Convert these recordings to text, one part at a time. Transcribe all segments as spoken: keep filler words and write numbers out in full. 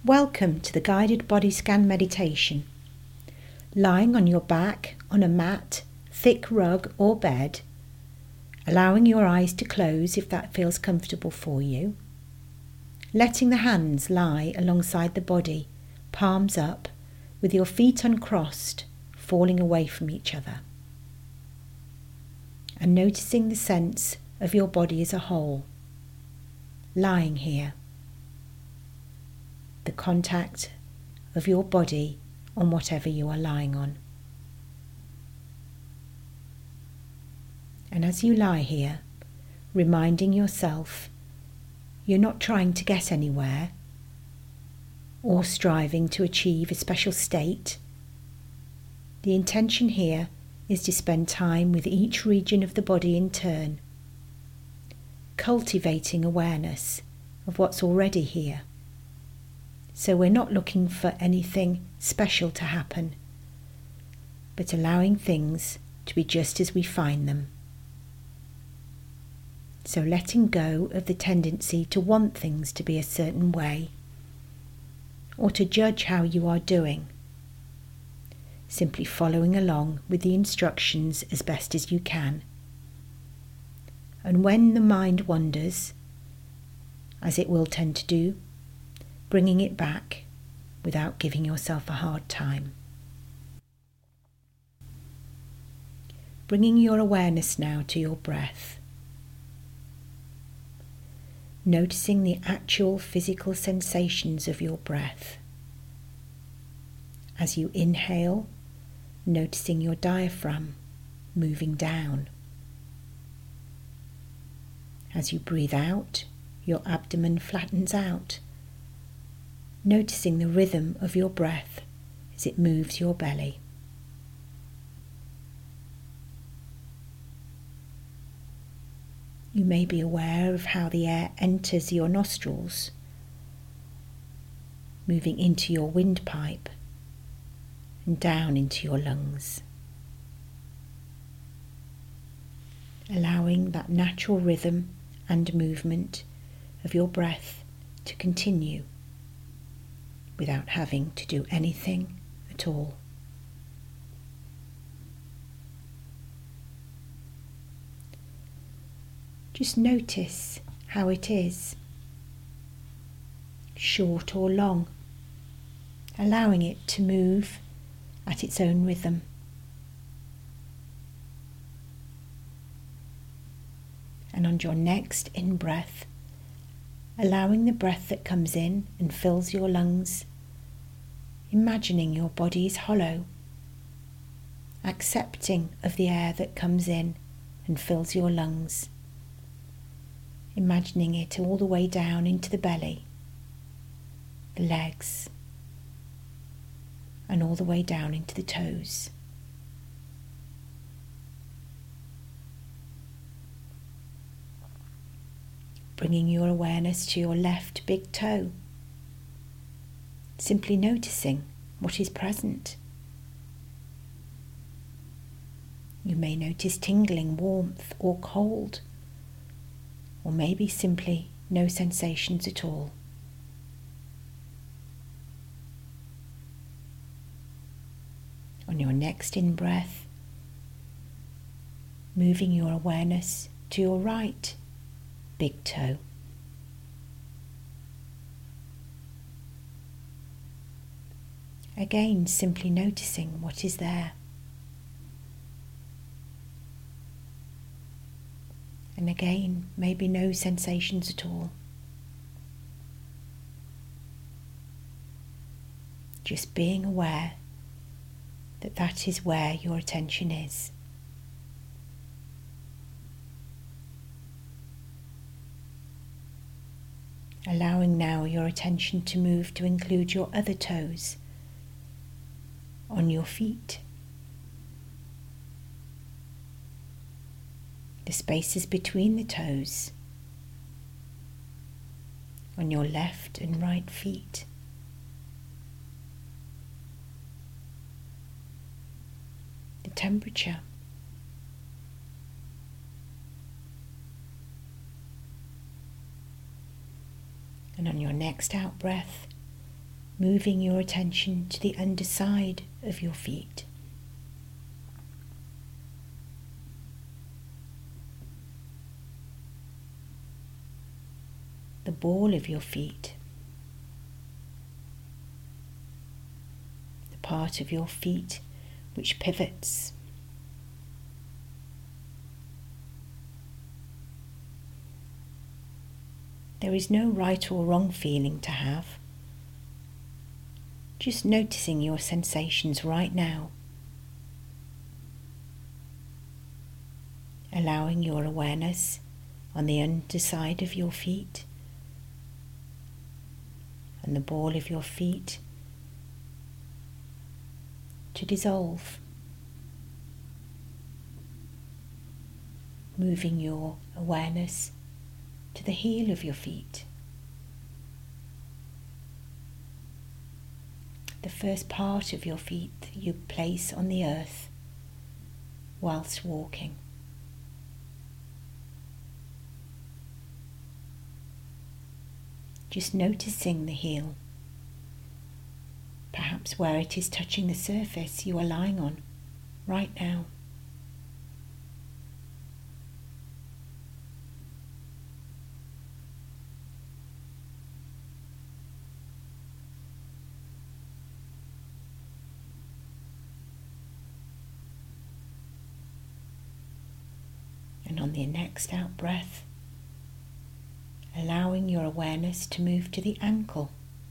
Welcome to the guided body scan meditation. Lying on your back on a mat, thick rug or bed, allowing your eyes to close if that feels comfortable for you, letting the hands lie alongside the body, palms up, with your feet uncrossed, falling away from each other, and noticing the sense of your body as a whole, lying here. The contact of your body on whatever you are lying on. And as you lie here, reminding yourself you're not trying to get anywhere or striving to achieve a special state. The intention here is to spend time with each region of the body in turn, cultivating awareness of what's already here. So we're not looking for anything special to happen, but allowing things to be just as we find them. So letting go of the tendency to want things to be a certain way, or to judge how you are doing. Simply following along with the instructions as best as you can. And when the mind wanders, as it will tend to do, bringing it back without giving yourself a hard time. Bringing your awareness now to your breath. Noticing the actual physical sensations of your breath. As you inhale, noticing your diaphragm moving down. As you breathe out, your abdomen flattens out, noticing the rhythm of your breath as it moves your belly. You may be aware of how the air enters your nostrils, moving into your windpipe and down into your lungs, allowing that natural rhythm and movement of your breath to continue without having to do anything at all. Just notice how it is, short or long, allowing it to move at its own rhythm. And on your next in-breath, allowing the breath that comes in and fills your lungs, imagining your body is hollow, accepting of the air that comes in and fills your lungs, imagining it all the way down into the belly, the legs, and all the way down into the toes. Bringing your awareness to your left big toe, simply noticing what is present. You may notice tingling, warmth or cold, or maybe simply no sensations at all. On your next in-breath, moving your awareness to your right big toe. Again, simply noticing what is there. And again, maybe no sensations at all. Just being aware that that is where your attention is. Allowing now your attention to move to include your other toes on your feet, the spaces between the toes on your left and right feet, the temperature, and on your next out breath, moving your attention to the underside of your feet. The ball of your feet, the part of your feet which pivots. There is no right or wrong feeling to have. Just noticing your sensations right now. Allowing your awareness on the underside of your feet and the ball of your feet to dissolve. Moving your awareness to the heel of your feet, the first part of your feet that you place on the earth whilst walking. Just noticing the heel, perhaps where it is touching the surface you are lying on right now. And on the next out breath, allowing your awareness to move to the ankle.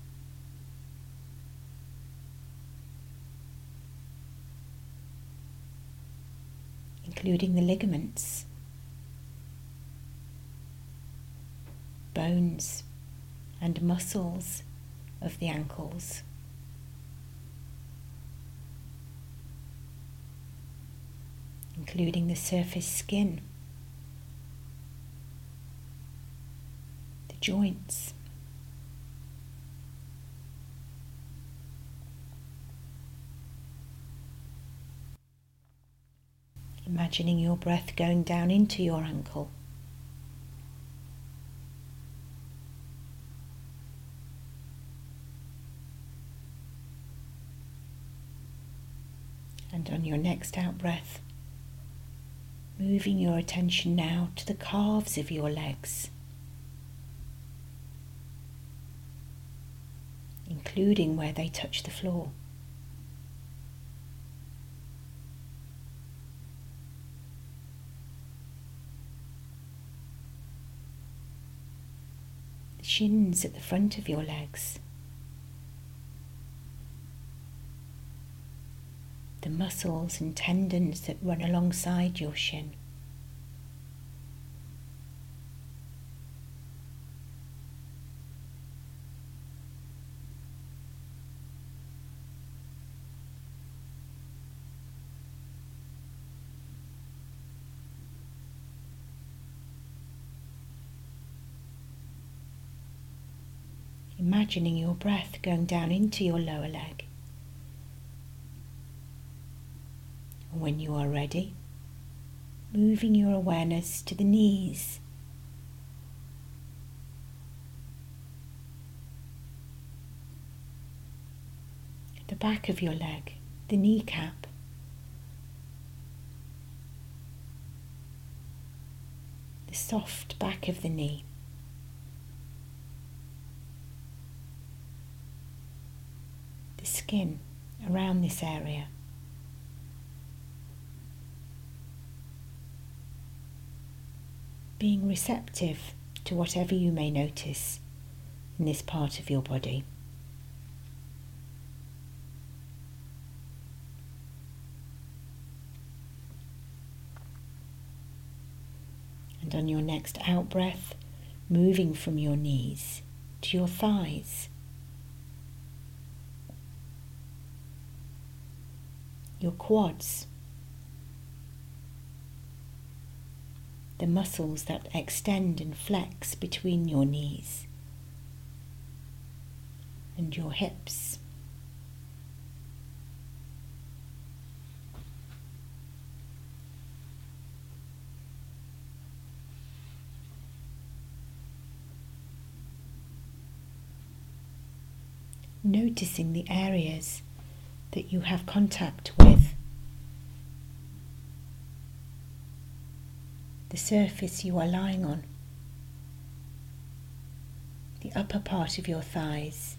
Including the ligaments, bones and muscles of the ankles. Including the surface skin, the joints, imagining your breath going down into your ankle. And on your next out breath, moving your attention now to the calves of your legs, including where they touch the floor. The shins at the front of your legs, the muscles and tendons that run alongside your shin. Imagining your breath going down into your lower leg. And when you are ready, moving your awareness to the knees. The back of your leg, the kneecap. The soft back of the knee. The skin around this area. Being receptive to whatever you may notice in this part of your body. And on your next out breath, moving from your knees to your thighs, your quads, the muscles that extend and flex between your knees, and your hips. noticing the areas that you have contact with, the surface you are lying on, the upper part of your thighs,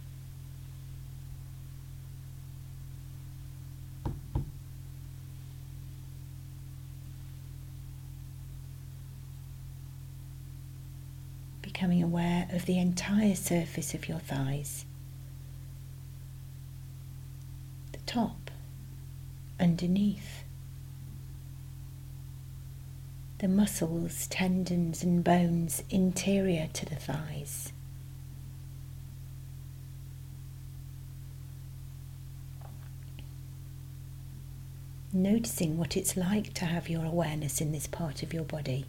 becoming aware of the entire surface of your thighs, the top, underneath, the muscles, tendons and bones interior to the thighs. Noticing what it's like to have your awareness in this part of your body.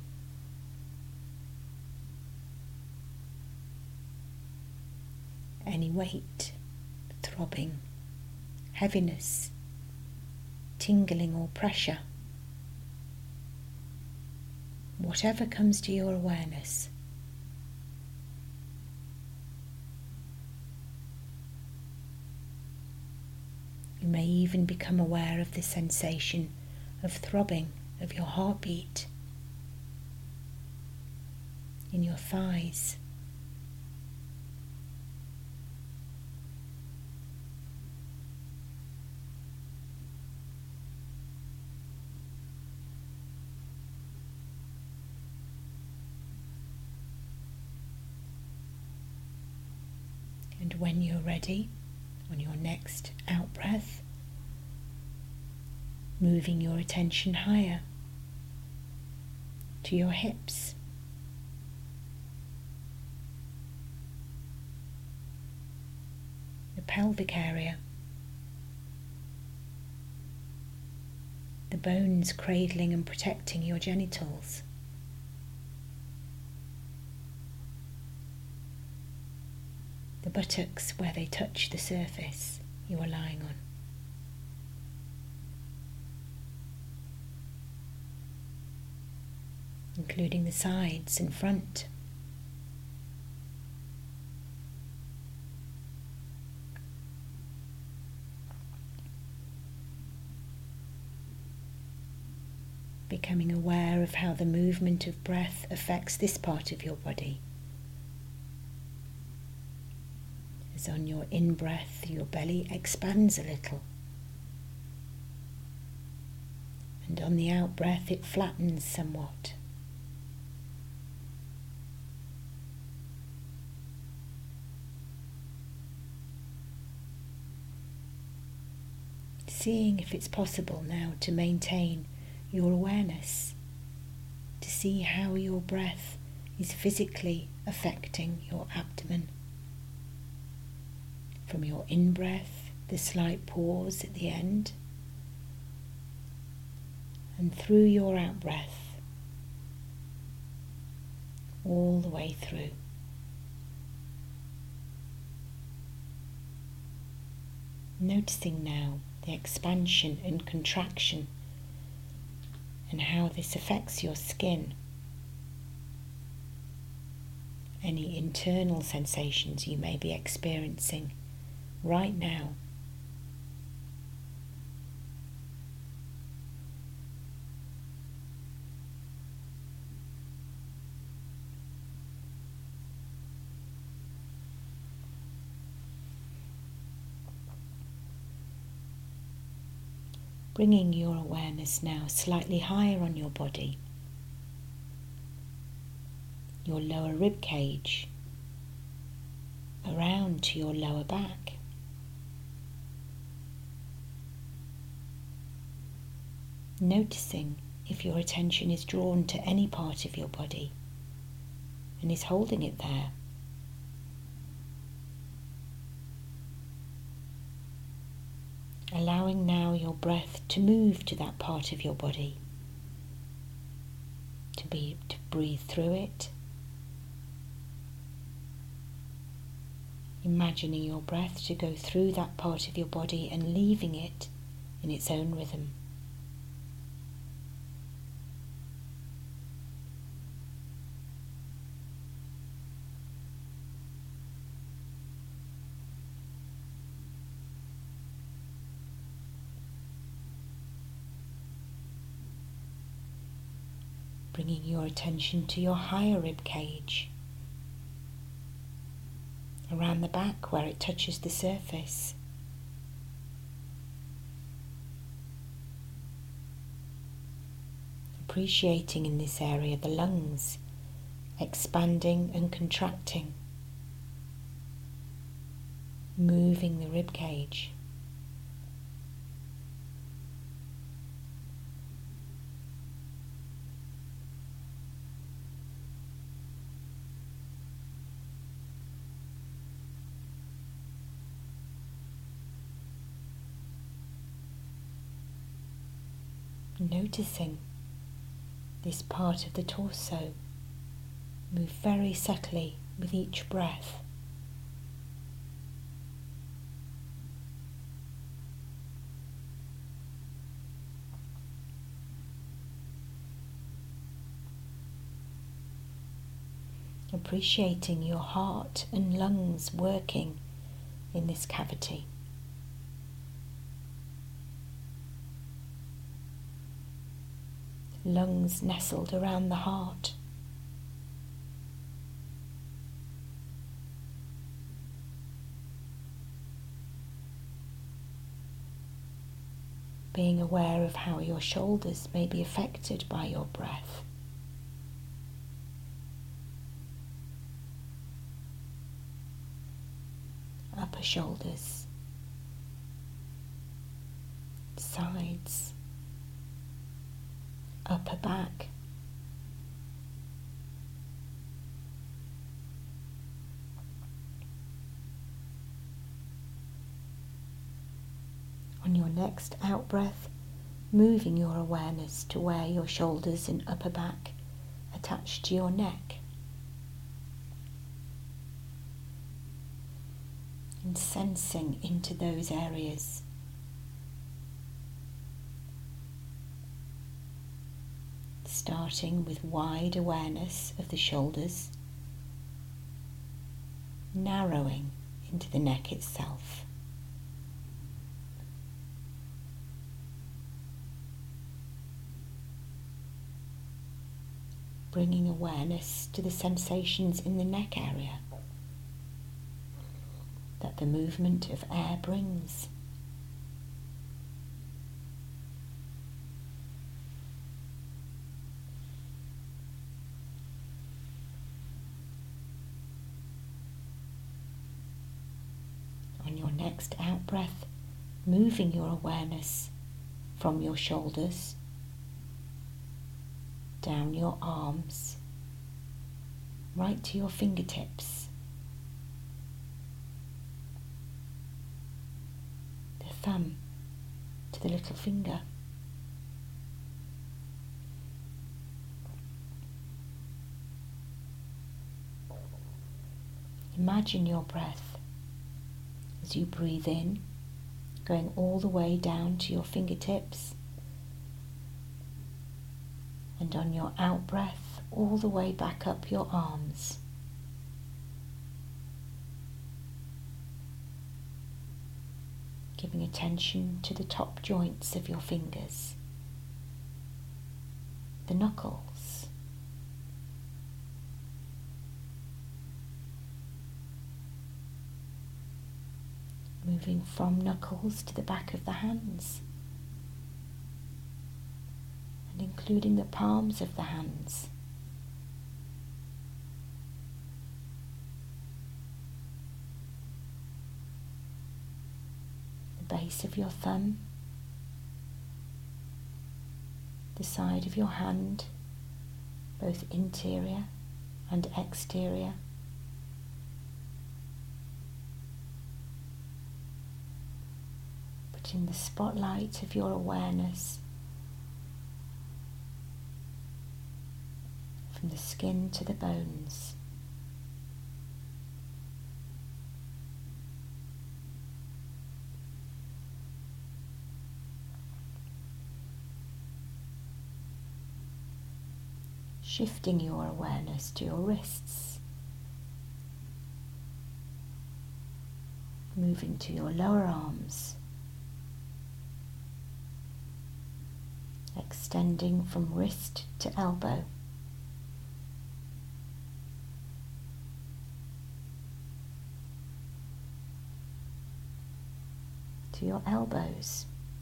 Any weight, throbbing, heaviness, tingling or pressure. Whatever comes to your awareness. You may even become aware of the sensation of throbbing of your heartbeat in your thighs. And when you're ready, on your next out-breath, moving your attention higher to your hips, the pelvic area, the bones cradling and protecting your genitals, the buttocks where they touch the surface you are lying on. Including the sides and front. Becoming aware of how the movement of breath affects this part of your body. As on your in-breath, your belly expands a little. And on the out-breath, it flattens somewhat. Seeing if it's possible now to maintain your awareness, to see how your breath is physically affecting your abdomen. From your in-breath, the slight pause at the end, and through your out-breath, all the way through. Noticing now the expansion and contraction and how this affects your skin. Any internal sensations you may be experiencing right now. Bringing your awareness now slightly higher on your body, your lower rib cage, around to your lower back. Noticing if your attention is drawn to any part of your body and is holding it there. Allowing now your breath to move to that part of your body, to be to breathe through it. Imagining your breath to go through that part of your body and leaving it in its own rhythm. Bringing your attention to your higher rib cage, around the back where it touches the surface. Appreciating in this area the lungs expanding and contracting, moving the rib cage. Noticing this part of the torso move very subtly with each breath. Appreciating your heart and lungs working in this cavity. Lungs nestled around the heart. Being aware of how your shoulders may be affected by your breath. Upper shoulders, sides, upper back, on your next out breath, moving your awareness to where your shoulders and upper back attach to your neck, and sensing into those areas. Starting with wide awareness of the shoulders, narrowing into the neck itself. Bringing awareness to the sensations in the neck area that the movement of air brings. On your next out breath, moving your awareness from your shoulders down your arms, right to your fingertips, the thumb to the little finger. Imagine your breath as you breathe in, going all the way down to your fingertips, and on your out breath, all the way back up your arms. Giving attention to the top joints of your fingers, the knuckles, moving from knuckles to the back of the hands, and including the palms of the hands, the base of your thumb, the side of your hand, both interior and exterior, putting the spotlight of your awareness from the skin to the bones. Shifting your awareness to your wrists, moving to your lower arms, extending from wrist to elbow, to your elbows.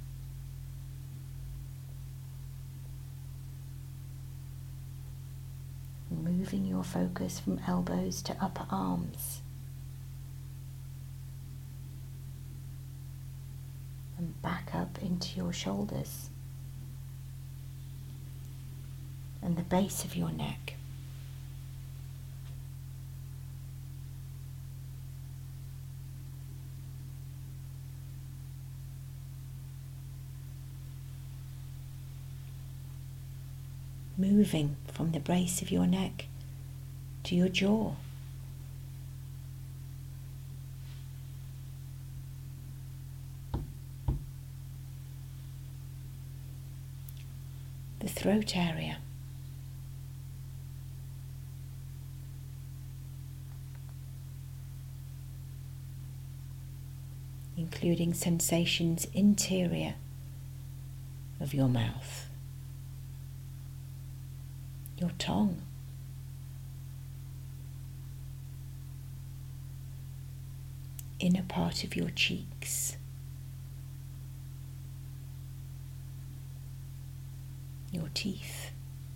Moving your focus from elbows to upper arms. And back up into your shoulders and the base of your neck. Moving from the base of your neck to your jaw. The throat area. Including sensations interior of your mouth, your tongue, inner part of your cheeks, your teeth,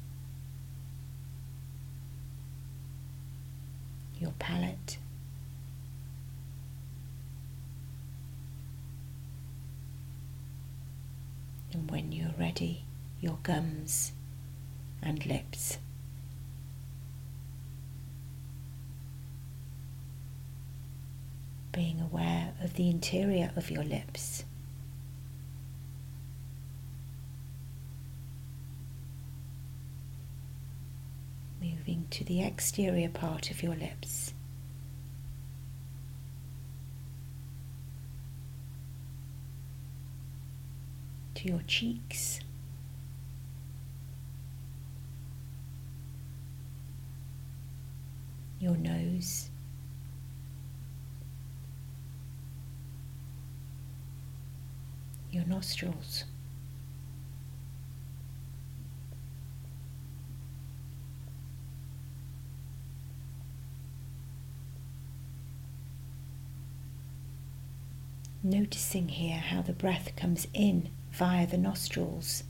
your palate, and when you're ready, your gums and lips. Being aware of the interior of your lips. Moving to the exterior part of your lips. To your cheeks. Your nose. Your nostrils. Noticing here how the breath comes in via the nostrils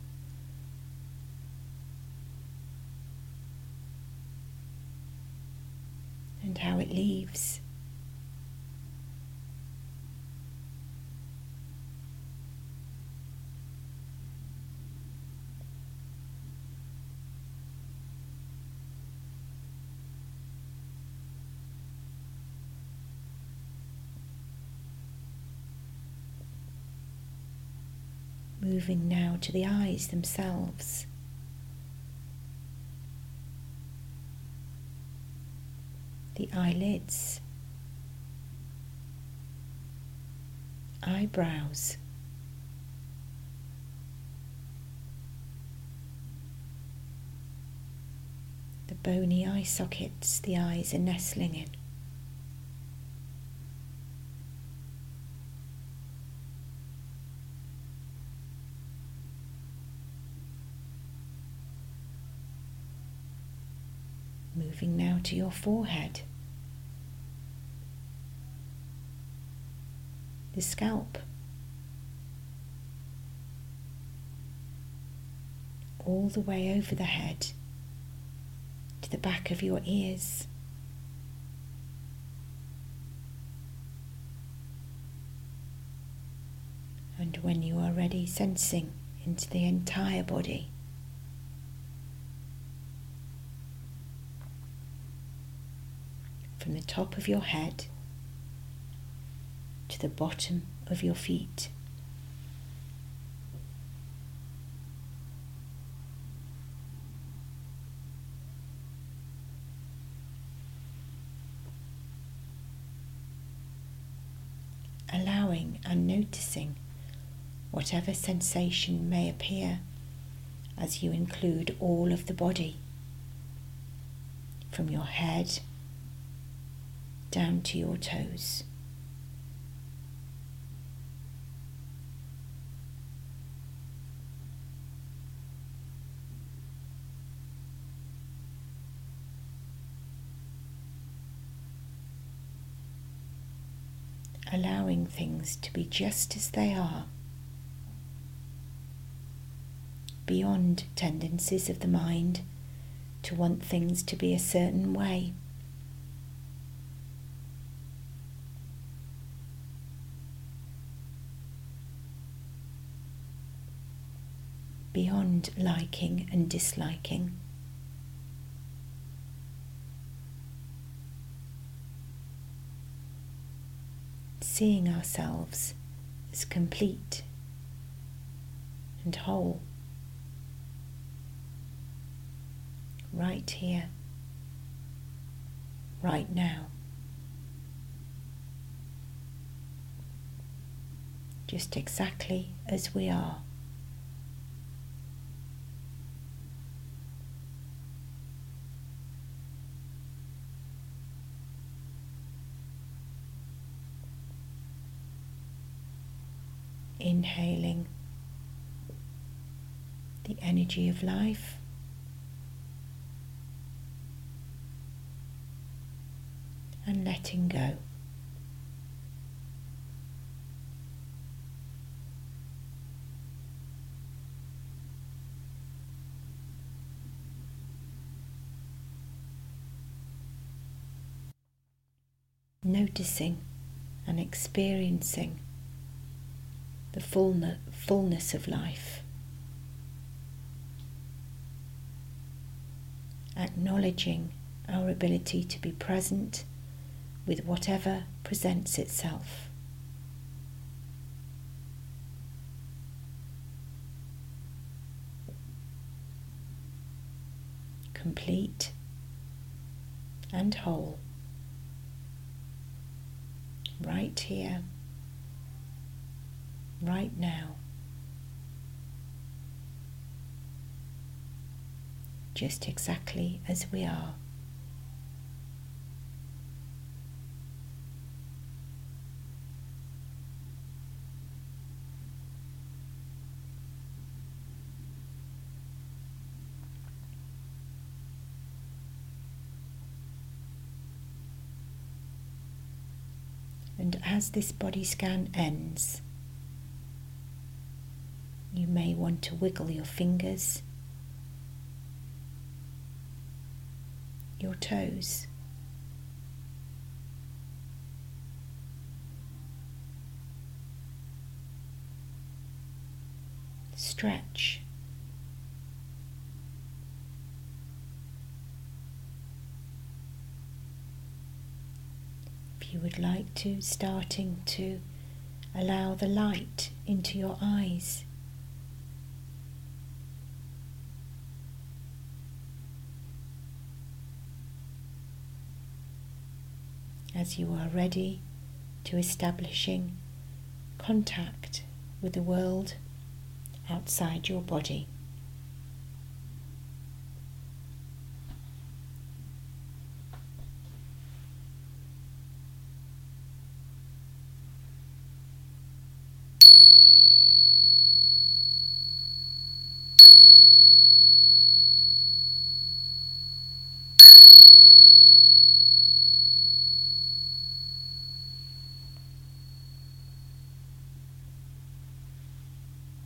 and how it leaves. Moving now to the eyes themselves. The eyelids, eyebrows, the bony eye sockets the eyes are nestling in. Moving now to your forehead, the scalp, all the way over the head to the back of your ears. And when you are ready, sensing into the entire body. From the top of your head to the bottom of your feet. Allowing and noticing whatever sensation may appear as you include all of the body, from your head down to your toes. allowing things to be just as they are, beyond tendencies of the mind to want things to be a certain way. Beyond liking and disliking. Seeing ourselves as complete and whole, right here, right now. Just exactly as we are. Inhaling the energy of life, and letting go. Noticing and experiencing the fullness of life, acknowledging our ability to be present with whatever presents itself. Complete and whole, right here, right now, just exactly as we are. And as this body scan ends, you may want to wiggle your fingers, your toes, stretch, if you would like to, starting to allow the light into your eyes. As you are ready to establishing contact with the world outside your body.